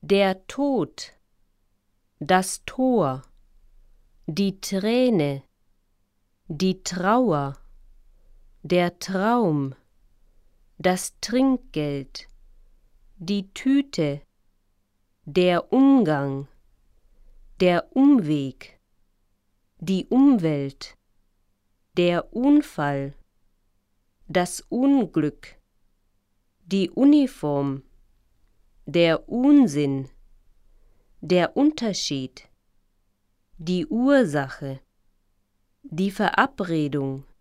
Der Tod, das Tor, die Träne, die Trauer, der Traum, das Trinkgeld, die Tüte, der Umgang, der Umweg, die Umwelt, der Unfall, das Unglück, die Uniform, der Unsinn, der Unterschied, die Ursache, die Verabredung,